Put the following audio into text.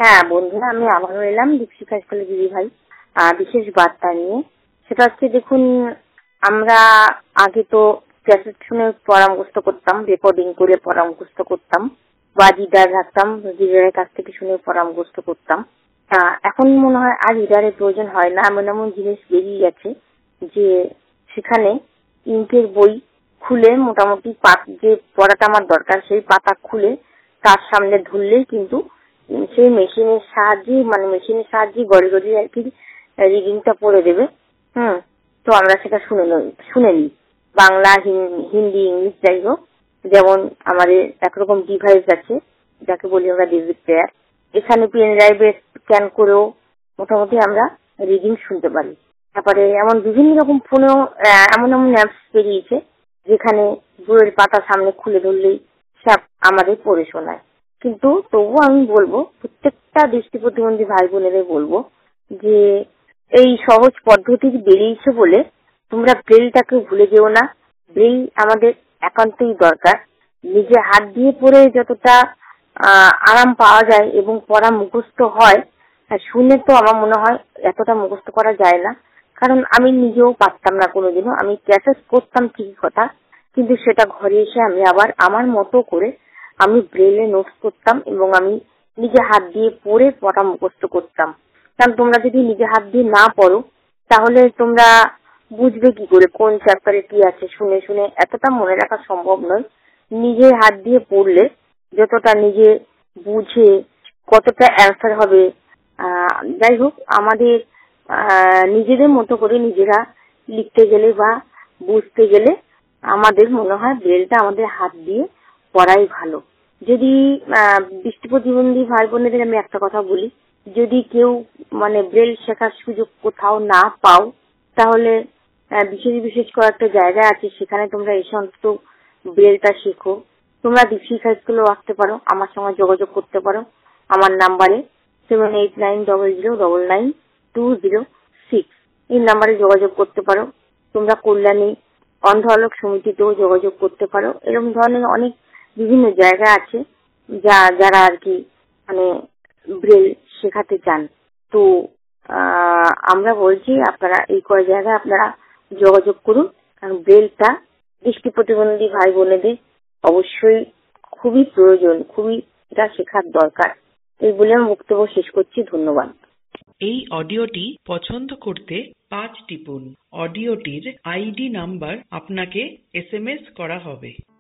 হ্যাঁ বন্ধুরা, আমি আবারও এলাম দীপশিখা স্কুলের দিদি ভাই বিশেষ বার্তা নিয়ে। সেটা হচ্ছে, দেখুন, আমরা আগে তো ক্যাসেট শুনে পড়া মুখস্থ করতাম, রেকর্ডিং করে পড়া মুখস্থ করতাম, বা রিডার রাখতাম, রিডারের কাছ থেকে শুনে পড়া মুখস্থ করতাম। এখন মনে হয় আর রিডারের প্রয়োজন হয় না। এমন এমন জিনিস বেরিয়ে গেছে যে সেখানে ইঙ্কের বই খুলে মোটামুটি যে পড়াটা আমার দরকার সেই পাতা খুলে তার সামনে ধরলেই কিন্তু সেই মেশিনের সাহায্যে গড়ে গড়ে আর কি রিডিংটা পড়ে দেবে। তো আমরা সেটা শুনে নিই, বাংলা, হিন্দি, ইংলিশ, যাই হোক। যেমন আমাদের একরকম ডিভাইস আছে যাকে বলি আমরা ডিজিট প্লেয়ার। এখানে পেন ড্রাইভে স্ক্যান করেও মোটামুটি আমরা রিডিং শুনতে পারি। তারপরে এমন বিভিন্ন রকম ফোনেও এমন এমন অ্যাপস বেরিয়েছে যেখানে বইয়ের পাতা সামনে খুলে ধরলেই সব আমাদের পড়ে শোনায়। কিন্তু তবুও আমি বলবো, প্রত্যেকটা দৃষ্টি প্রতিবন্ধী ভাই বোনেদের বলবো যে এই সহজ পদ্ধতি বেরিয়েছে বলে তোমরা ব্রেইলটাকে ভুলে যেও না। ব্রেইল আমাদের একান্তই দরকার। নিজে হাত দিয়ে পড়ে যতটা আরাম পাওয়া যায় এবং পড়া মুখস্থ হয়, শুনে তো আমার মনে হয় এতটা মুখস্থ করা যায় না। কারণ আমি নিজেও পারতাম না কোনোদিনও। আমি ক্যাসেট করতাম ঠিকই কথা, কিন্তু সেটা ঘরে এসে আমি আবার আমার মতো করে আমি ব্রেইলে নোটস করতাম এবং আমি নিজে হাত দিয়ে পড়ে পড়া মুখস্থ করতাম। কারণ তোমরা যদি নিজে হাত দিয়ে না পড়ো তাহলে তোমরা বুঝবে কি করে কোন চ্যাপ্টারে কি আছে। শুনে শুনে এতটা মনে রাখা সম্ভব নয়। নিজে হাত দিয়ে পড়লে যতটা নিজে বুঝে কতটা অ্যান্সার হবে, যাই হোক, আমাদের নিজেদের মতো করে নিজেরা লিখতে গেলে বা বুঝতে গেলে আমাদের মনে হয় ব্রেইলটা আমাদের হাত দিয়ে পড়াই ভালো। যদি দৃষ্টি প্রতিবন্ধী ভাই বোনেদের আমি একটা কথা বলি, যদি কেউ ব্রেইল শেখার সুযোগ কোথাও না পাও, তাহলে বিশেষ কয়েকটা জায়গা আছে, সেখানে তোমরা এসে অন্তত ব্রেইলটা শেখো। তোমরা দীপশিখা স্কুলেও আসতে পারো, আমার সঙ্গে যোগাযোগ করতে পারো আমার নাম্বারে 7890099206। এই নাম্বারে যোগাযোগ করতে পারো। তোমরা কল্যাণী অন্ধ আলোক সমিতিতেও যোগাযোগ করতে পারো। এরকম ধরনের অনেক বিভিন্ন জায়গা আছে যারা আর কি ব্রেল শেখাতে চান। তো আমরা বলছি আপনারা এই কয় জায়গায় আপনারা যোগাযোগ করুন, কারণ ব্রেলটা দৃষ্টি প্রতিবন্ধী ভাই বোনেদের অবশ্যই খুবই প্রয়োজন, খুবই এটা শেখার দরকার। এই বলে আমি বক্তব্য শেষ করছি। ধন্যবাদ। এই অডিওটি পছন্দ করতে 5 টিপুন। অডিওটির আইডি নাম্বার আপনাকে SMS করা হবে।